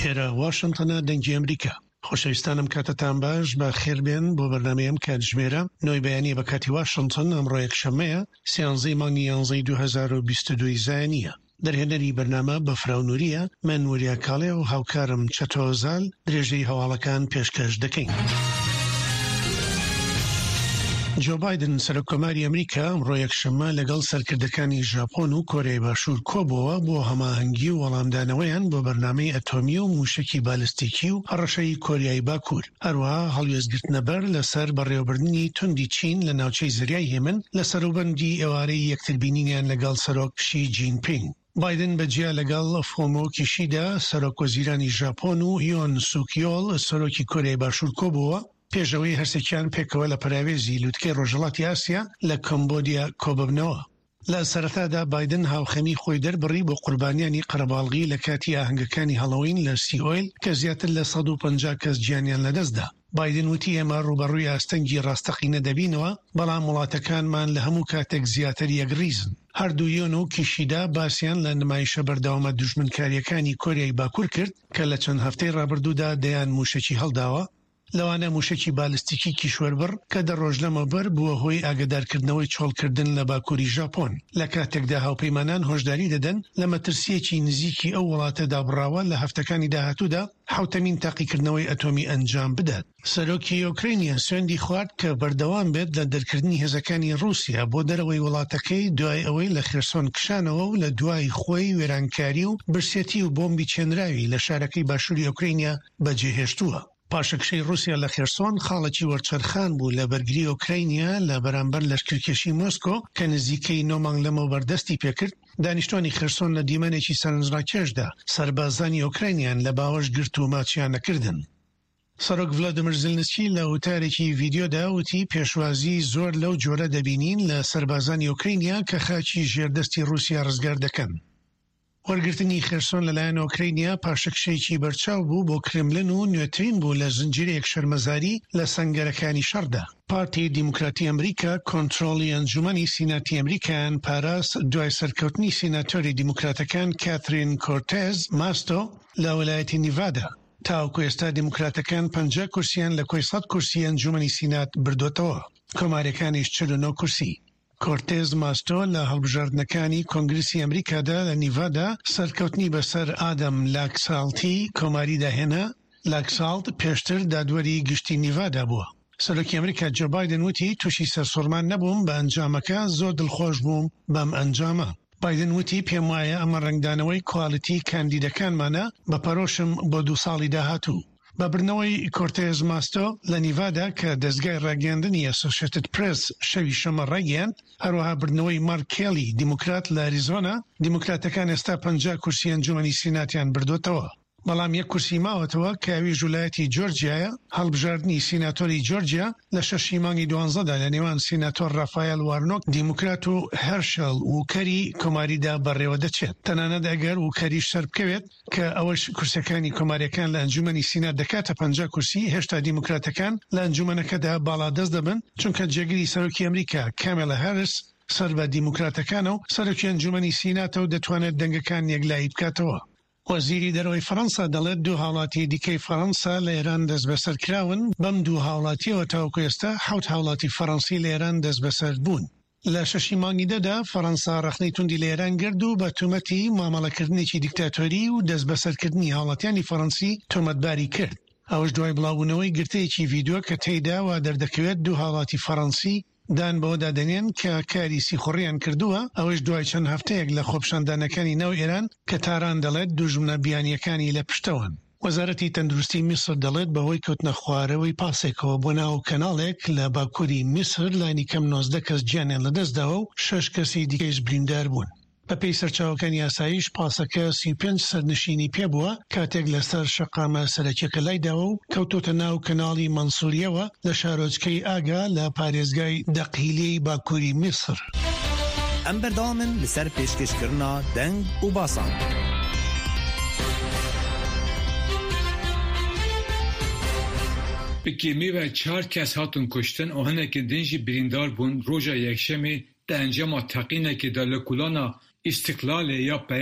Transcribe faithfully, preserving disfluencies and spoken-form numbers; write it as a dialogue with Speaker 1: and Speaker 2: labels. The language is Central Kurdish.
Speaker 1: هێرە واشنگتنە دەنگی ئەمریکا. خۆشەویستانم کاتتان باش بە خێربێن بۆ بەرنامەیەم کاتژمێرە نۆی بەیانی بە کاتی واشنگتن ئەمڕۆ یەکشەممەیە سیانزەی مانگی یانزەی دوو هەزار و بیست و دوو زایانیە. دەرهێنەری بەرنامە بە فراونوریە من وەریا کاڵێ و هاوکارم چەتۆزال درێژەی هەواڵەکان پێشکەش دەکەین. جو بایدن سەرۆکۆماری ئەمریکا ئەمڕۆ یەکشەممە لەگەڵ سەرکردەکانی ژاپۆن و کۆرەی باشوور کۆبووە بۆ هەماهەنگی و وەڵامدانەوەیان بۆ بەرنامەی ئەتۆمی و موشکی بالستیکی و هەڕەشەی کۆریای باکوور. هەروەها هەڵوێستگرتنەبەر لەسەر بەڕێوەبردننی توندی چین لە ناوچەی زریای هێمن لە سەروبەندی ئێوارەی یەکتربینینیان لەگەڵ سەرۆک شی جینپینگ. بایدن بەجیا لەگەڵ فۆمۆ کیشیدا سەرۆکوەزیرانی ژاپۆن و یۆن سوکیۆڵ سەرۆکی کۆریای باشوور کۆبووە پێشەوەی هەرسێکیان پێکەوە لە پەراوێزی لووتکەی ڕۆژهەڵاتی ئاسیا لە کۆمبۆدیا کۆببنەوە. لە سەرەتادا بایدن هاوخەمی خۆی دەربڕی بۆ قوربانیانی قەرەباڵغی لە کاتی ئاهەنگەکانی هەڵۆوین لە سیئۆیل کە زیاتر لە سەد و پەنجا کەس گیانیان لەدەستدا. بایدن وتی ئێمە ڕوبەڕووی ئاستەنگی ڕاستەقینە دەبینەوە، بەڵام وڵاتەکانمان لە هەموو کاتێک زیاتر یەکریزن. هەردوو یۆن و کیشیدا باسییان لە نمایشە بەردەوامە دوژمنکاریەکانی کۆریای باکوور کرد کە لە چەند هەفتەی ڕابردوودا دەیان موشکی هەڵداوە، لەوانە موشکی بالستیکی کیشوەربڕ کە دە ڕۆژ لەمەبەر بووە هۆی ئاگادارکردنەوەی چۆڵکردن لە باکووری ژاپۆن. لە کاتێکدا هاوپەیمانان هۆشداری دەدەن لە مەترسیەکی نزیکی ئەو وڵاتە دابڕاوە لە هەفتەکانی داهاتوودا حوتەمین تاقیکردنەوەی ئەتۆمی ئەنجام بدات. سەرۆکی ئۆکراینیا سوێندی خوارد کە بەردەوام بێت لە دەرکردنی هێزەکانی رووسیا بۆ دەرەوەی وڵاتەکەی دوای ئەوەی لە خێرسۆن کشانەوە و لە دوای خۆی وێرانکاری و برسێتی و بۆمبی چێنراوی لە شارەکەی باشووری ئۆکراینیا بەجێهێشتووە. پاشەکشەی رووسیا لە خێرسۆن خاڵێکی وەرچەرخان بوو لە بەرگری ئۆکراینیا لە بەرامبەر لەشکرکێشی مۆسکۆ کە نزیکەی نۆ مانگ لەمەوە بەردەستی پێکرد. دانیشتوانی خێرسۆن لە دیمەنێکی سەرنجڕاکێشدا سەربازانی ئۆکراینیان لە باوەش گرت و ماچیان نەکردن. سەرۆک ڤلادیمیر زێلنسکی لە وتارێکی ڤیدیۆدا وتی پێشوازی زۆر لەو جۆرە دەبینین لە سەربازانی ئۆکراینیا کە خاکی ژێردەستی رووسیا ڕزگار دەکەن. وەرگرتنی خێرسۆن لەلایەن ئۆکراینیا پاشەکشەیەکی بەرچاو بوو بۆ کرێملن و نوێترین بوو لە زنجیرەیەک شەرمەزاری لە سەنگەرەکانی شەڕدا. پارتی دیموکراتی ئەمریکا کۆنتڕۆڵی ئەنجومەنی سیناتی ئەمریکایان پاراست دوای سەرکەوتنی سیناتۆری دیموکراتەکان کاترین کۆرتێز ماستۆ لە وەلایەتی نیڤادا. تاوەکو ئێستا دیموکراتەکان پەنجا کورسیان لە کۆی سەد کورسی ئەنجومەنی سینات بردوتەوە، کۆمارەکانیش چل و نۆ کورسی. کۆرتێز ماستۆ لە هەڵبژاردنەکانی کۆنگرسی ئەمریکادا لە نیڤادا سەرکەوتنی بەسەر ئادەم لاکسالتی کۆماری داهێنا. لاکسالت پێشتر دادوەری گشتی نیڤادا بووە. سەرۆکی ئەمریکا جو بایدن وتی تووشی سەرسوڕمان نەبووم بە ئەنجامەکە، زۆر دڵخۆش بووم بەم ئەنجامە. بایدن وتی پێم وایە ئەمە ڕنگدانەوەی کواڵیتی کاندیدەکانمانە بە پەرۆشم بۆ دوو ساڵی داهاتوو. بە برنەوەی کۆرتێز ماستۆ لە نیڤادا کە دەستگای ڕاگەاندنی ئەسۆسیێتد پرێس شەوی شەمە ڕاگەیاند، هەروەها برنەوەی مارک کێلی دیموکرات لە ئەریزۆنا، دیموکراتەکان ئێستا پەنجا کورسی ئەنجومەنی سیناتیان بردوتەوە. بەڵام یەک کورسی ماوەتەوە کە ئەویش ویلایەتی جۆرجیایە. هەڵبژاردننی سیناتۆری جۆرجیا لە شەشی مانگی دوانزەدا لە نێوان سیناتۆر ڕافایل وارنۆک دیموکرات و هەرشەل وکەری کۆماریدا بەڕێوە دەچێت. تەنانەت ئەگەر وکەریش سەر بکەوێت کە ئەوەش کورسەکانی کۆماریەکان لە ئەنجومەنی سینات دەکاتە پەنجا کورسی، هێشتا دیموکراتەکان لە ئەنجومەنەکەدا باڵا دەست دەبن، چونکە جێگیری سەرۆکی ئەمریکا کامێلا هاریس سەر بە دیموکراتەکانە و سەرۆکی ئەنجومەنی سیناتە و دەتوانێت دەنگەکان یەکلایی بکاتەوە. وەزیری دەرەوەی فەڕەنسا دەڵێت دوو هاوڵاتی دیکەی فەڕەنسا لە ئێران دەست بەسەر کراون. بەم دوو هاوڵاتیەوە تاوەکو ئێستا حەوت هاوڵاتی فەڕەنسی لە ئێران دەست بەسەر بوون. لە شەشی مانگی دەدا فەڕەنسا ڕەخنەی توندی لە ئێران گرد و بە تومەتی مامەڵەکردنێکی دیکتاتۆری و دەست بەسەرکردنی هاوڵاتیانی فەڕەنسی تۆمەتباری کرد. ئەوەش دوای بڵاوبوونەوەی گرتەیەکی ڤیدیۆ کە تێیدا وا دەردەکەوێت دوو هاوڵاتی فەڕەنسی دان بەوە دادەنێن کە کاری سیخوڕیان کردووە. ئەوەش دوای چەند هەفتەیەک لە خۆپشاندانەکانی ناو ئێران کە تاران دەڵێت دوژمنە بیانیەکانی لە پشتەوەن. وەزارەتی تەندروستی میسر دەڵێت بەهۆی کەوتنە خوارەوەی پاسێکەوە بۆ ناو کەناڵێک لە باکووری میسر لانی کەم نۆزدە کەس گیانیان لەدەستداوە و شەش کەسی دیکەیش بریندار بوون. بەپێی سەرچاوەکانی یاساییش پاسەکە سی و پێنج سەرنشینی پێبووە کاتێک لەسەر شەقامە سەرەکیەکە لایداوە و کەوتۆتە ناو کەناڵی مەنسووریەوە لە شارۆچکەی ئاگا لە پارێزگای دەقیلەی باکووری میسر.
Speaker 2: ئەم بەردەوامن لەسەر پێشکەشکردنا دەنگ و باسان.
Speaker 3: بکیمی و چهار کس هاتون کشتن و هنگی دنجی بریندار بون روژا یکشمی ده انجام تقینه که در لکولانا استقلال یا